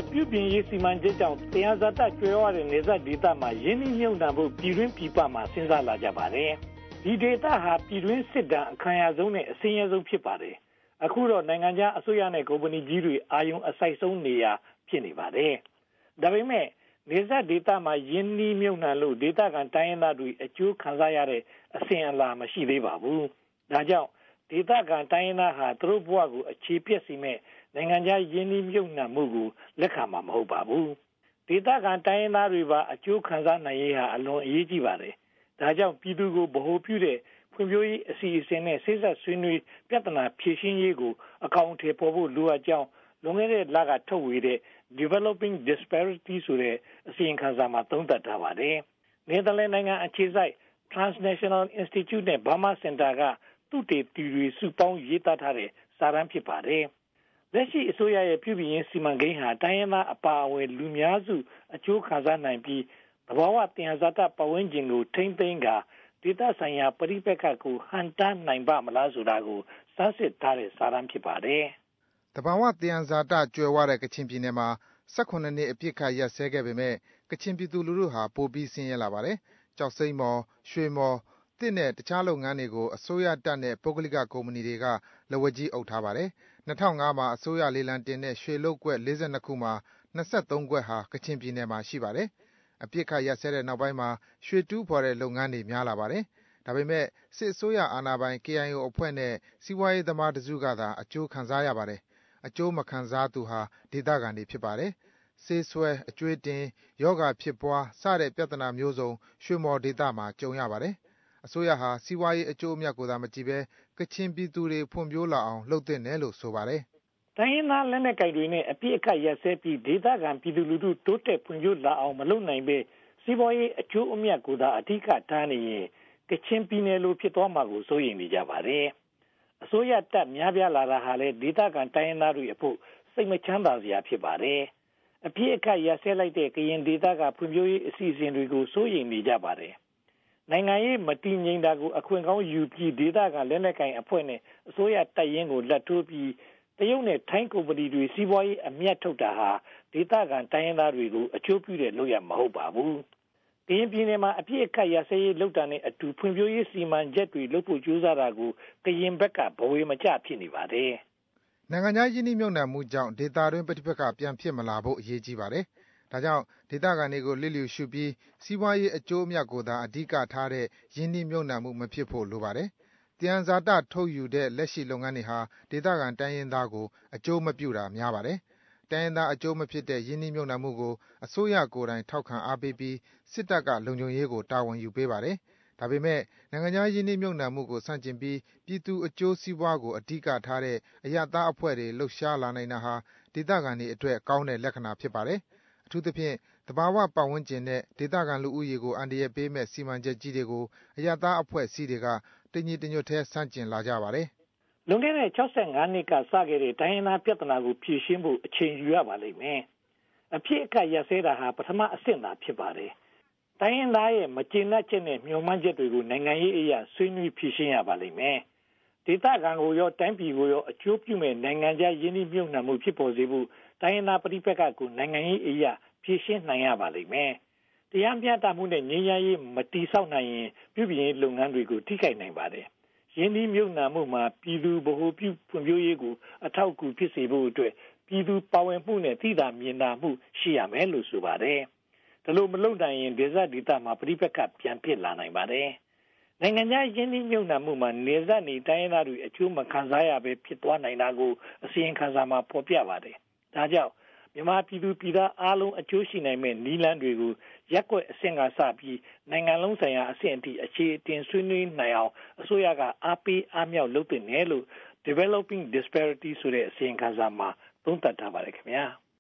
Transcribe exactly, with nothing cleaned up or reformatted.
ပြုပြင်ရေးစီမံချက်ကြောင့်တရားဇာတကျွဲဝတဲ့နေဆက်ဒေသမှာရင်းနှီးမြှုပ်နှံဖို့ပြည်တွင်းပြည်ပမှာစဉ်းစားလာကြပါတယ်။ဒီဒေသဟာပြည်တွင်းစစ်တမ်းအခမ်းအနားဆုံးနဲ့အစင်းရဲဆုံးဖြစ်ပါတယ်။အခုတော့နိုင်ငံခြားအစိုးရနဲ့ကုမ္ပဏီကြီးတွေအာရုံအစိုက်ဆုံးနေရာဖြစ်နေပါတယ်။ဒါပေမဲ့နေဆက်ဒေသမှာရင်းနှီးမြှုပ်နှံလို့ဒေသခံတိုင်းရင်းသားတွေအကျိုးခံစားရတဲ့အစဉ်အလာမရှိသေးပါဘူး။ဒါကြောင့်ဒေသခံတိုင်းရင်းသားဟာသူတို့ဘဝကိုအခြေပြက်စီမဲ့နိုင်ငံခြားရင်းနှီးမြှုပ်နှံမှုကိုလက်ခံမှာမဟုတ်ပါဘူး။ဒေသခံတိုင်းရင်းသားတွေပါအကျိုးခံစားနိုင်ရေးဟာအလွန်အရေးကြီးပါတယ်။ဒါကြောင့်ပြည်သူကိုဗဟိုပြုတဲ့ဖွံ့ဖြိုးရေးအစီအစဉ်နဲ့စိစက်ဆွေးနွေးပြဿနာဖြေရှင်းရေးကိုအကောင့်ထဲပေါ်ဖို့လိုအပ်ကြောင်းလွန်ခဲ့တဲ့လကထုတ်ဝေတဲ့ Developing Disparity ဆိုတဲ့အစီရင်ခံစာမှာသုံးသပ်ထားပါတယ်။နယ်သာလန်နိုင်ငံအခြေစိုက် Transnational Institute နဲ့ Burma Center ကသုတေသီတွေစုပေါင်းရေးသားထားတဲ့စာတမ်းဖြစ်ပါတယ်။လက်ရှိအစိုးရရဲ့ပြုပြင်ရေးစီမံကိန်းဟာတိုင်းရင်းသားအပါအဝင်လူများစုအကျိုးခံစားနိုင်ပြီးသဘာဝတရားဇာတပတ်ဝန်းကျင်ကိုထိမ့်သိမ်းကာဒေသဆိုင်ရာပရိပက္ခကိုဟန်တားနိုင်ပါမလားဆိုတာကိုစမ်းစစ်ထားတဲ့စာတမ်းဖြစ်ပါတယ်။သဘာဝတရားဇာတကျွယ်ဝတဲ့ကချင်ပြည်နယ်မှာ၁၇နှစ်အပြစ်ခတ်ရပ်စဲခဲ့ပေမဲ့ကချင်ပြည်သူလူထုဟာပိုပြီးဆင်းရဲလာပါတယ်။ကျောက်စိမ်းမော်၊ရွှေမော်သစ်နဲ့တခြားလုပ်ငန်းတွေကိုအစိုးရတပ်နဲ့ပုဂ္ဂလိကကုမ္ပဏီတွေကလက်ဝါးကြီးအုပ်ထားပါတယ်။၂၀၀၅မှာအစိုးရလေလံတင်တဲ့ရွှေလုပ်ကွက်လေးဆယ့်နှစ်ခုမှာ၂၃ကွက်ဟာကချင်ပြည်နယ်မှာရှိပါတယ်။အပြစ်ခတ်ရပ်စဲတဲ့နောက်ပိုင်းမှာရွှေတူးဖော်တဲ့လုပ်ငန်းတွေများလာပါတယ်။ဒါပေမဲ့စစ်အစိုးရအာဏာပိုင် ကေအိုင်အို အဖွဲ့နဲ့စီးပွားရေးသမားတစုကသာအကျိုးခံစားရပါတယ်။အကျိုးမခံစားသူဟာဒေသခံတွေဖြစ်ပါတယ်။ဆေးစွဲ၊အကြွေးတင်၊ရောဂါဖြစ်ပွားစတဲ့ပြဿနာမျိုးစုံရွှေမော်ဒေသမှာကြုံရပါတယ်။အစိုးရဟာစီးပွားရေးအကျိုးအမြတ်ကိုသာမကြည့်ဘဲကချင်ပြည်သူတွေဖွံ့ဖြိုးလာအောင်လုပ်သင့်တယ်လို့ဆိုပါတယ်။တိုင်းရင်းသားလက်နက်ကိုင်တွေနဲ့အပြစ်အခတ်ရပ်စဲပြီးဒေသခံပြည်သူလူထုတိုးတက်ဖွံ့ဖြိုးလာအောင်မလုပ်နိုင်ပဲစီးပွားရေးအကျိုးအမြတ်ကိုသာအဓိကထားနေရင်ကချင်ပြည်နယ်လိုဖြစ်သွားမှာကိုစိုးရိမ်နေကြပါတယ်။အစိုးရတပ်များပြားလာတာဟာလည်းဒေသခံတိုင်းရင်းသားတွေအဖို့စိတ်မချမ်းသာစရာဖြစ်ပါတယ်။အပြစ်အခတ်ရပ်စဲလိုက်တဲ့ကရင်ဒေသကဖွံ့ဖြိုးရေးအစီအစဉ်တွေကိုစိုးရိမ်နေကြပါတယ်။နိုင်ငံရေးမတည်ငြိမ်တာကိုအခွင့်ကောင်းယူပြီးဒေသခံလက်နက်ကိုင်အဖွဲ့နဲ့အစိုးရတပ်ရင်းကိုလက်ထိုးပြီးတရုတ်နဲ့ထိုင်းကုမ္ပဏီတွေစီးပွားရေးအမြတ်ထုတ်တာဟာဒေသခံတိုင်းရင်းသားတွေကိုအကျိုးပြုတဲ့လုပ်ရမဟုတ်ပါဘူး။ကရင်ပြည်နယ်မှာအပြစ်အခတ်ရပ်စဲရေးလုပ်တာနဲ့အတူဖွံ့ဖြိုးရေးစီမံချက်တွေလုပ်ဖို့ကြိုးစားတာကိုကရင်ဘက်ကဘဝေမကျဖြစ်နေပါတယ်။နိုင်ငံခြားရင်းနှီးမြှုပ်နှံမှုကြောင့်ဒေသတွင်းပဋိပက္ခပြန်ဖြစ်မလာဖို့အရေးကြီးပါတယ်။ဒါကြောင့်ဒေသခံတွေကိုလျစ်လျူရှုပြီးစီးပွားရေးအကျိုးအမြတ်ကိုသာအဓိကထားတဲ့ရင်းနှီးမြှုပ်နှံမှုမဖြစ်ဖို့လိုပါတယ်။သယံဇာတထုတ်ယူတဲ့လက်ရှိလုပ်ငန်းတွေဟာဒေသခံတိုင်းရင်းသားကိုအကျိုးမပြုတာများပါတယ်။တိုင်းရင်းသားအကျိုးမဖြစ်တဲ့ရင်းနှီးမြှုပ်နှံမှုကိုအစိုးရကိုယ်တိုင်ထောက်ခံအားပေးပြီးစစ်တပ်ကလုံခြုံရေးကိုတာဝန်ယူပေးပါတယ်။ဒါပေမဲ့နိုင်ငံခြားရင်းနှီးမြှုပ်နှံမှုကိုဆန့်ကျင်ပြီးပြည်သူအကျိုးစီးပွားကိုအဓိကထားတဲ့အရပ်သားအဖွဲ့တွေလှုပ်ရှားလာနိုင်တာဟာဒေသခံတွေအတွက်ကောင်းတဲ့လက္ခဏာဖြစ်ပါတယ်။အထူးသဖြင့်သဘာဝပတ်ဝန်းကျင်နဲ့ဒေသခံလူဦးရေကိုအန္တရာယ်ပေးမဲ့စီမံချက်ကြီးတွေကိုအရပ်သားအဖွဲ့အစည်းတွေကတညီတညွတ်တည်းဆန့်ကျင်လာကြပါတယ်။လွန်ခဲ့တဲ့၆၅နှစ်ကစခဲ့တဲ့တိုင်းရင်းသားပြဿနာကိုဖြေရှင်းဖို့အချိန်ယူရပါလိမ့်မယ်။အဖြစ်အခတ်ရပ်စဲတာဟာပထမအဆင့်သာဖြစ်ပါတယ်။တိုင်းရင်းသားရဲ့မကျေနပ်ချက်နဲ့မျှော်မှန်းချက်တွေကိုနိုင်ငံရေးအရာဆွေးနွေးဖြေရှင်းရပါလိမ့်မယ်။ဒေသခံကိုရောတိုင်းပြည်ကိုရောအကျိုးပြုမဲ့နိုင်ငံခြားရင်းနှီးမြှုပ်နှံမှုဖြစ်ပေါ်စေဖို့တိုင်းရင်းသားပဋိပက္ခကိုနိုင်ငံရေးအရာဖြေရှင်းနိုင်ရပါလိမ့်မယ်။တရားမျှတမှုနဲ့ငြိမ်းချမ်းရေးမတည်ဆောက်နိုင်ရင်ပြုပြင်ရေးလုပ်ငန်းတွေကိုထိခိုက်နိုင်ပါတယ်။ရင်းနှီးမြှုပ်နှံမှုမှာပြည်သူဗဟိုပြုဖွံ့ဖြိုးရေးကိုအထောက်အကူဖြစ်စေဖို့အတွက်ပြည်သူပါဝင်မှုနဲ့သိသာမြင်သာမှုရှိရမယ်လို့ဆိုပါတယ်။ဒါလို့မလုပ်နိုင်ရင်ဒေသဒေသမှာပဋိပက္ခပြန်ဖြစ်လာနိုင်ပါတယ်။နိုင်ငံခြားရင်းနှီးမြှုပ်နှံမှုမှာနေဆက်နေတိုင်းရင်းသားတွေအကျိုးမခံစားရပဲဖြစ်သွားနိုင်တာကိုအစီရင်ခံစာမှာဖော်ပြပါတယ်။ဒါကြောင့်မြန်မာပြည်သူပြည်သားအားလုံးအကျိုးရှိနိုင်မဲ့နည်းလမ်းတွေကိုရက်ွက်အဆင့်ကစပြီးနိုင်ငံလုံးဆိုင်ရာအဆင့်အထိအခြေအတင်ဆွေးနွေးနိုင်အောင်အစိုးရကအားပေးအားမြောက်လုပ်သင့်တယ်လို့ Developing Disparity ဆိုတဲ့အစီရင်ခံစာမှာသုံးသပ်ထားပါတယ်ခင်ဗျာ။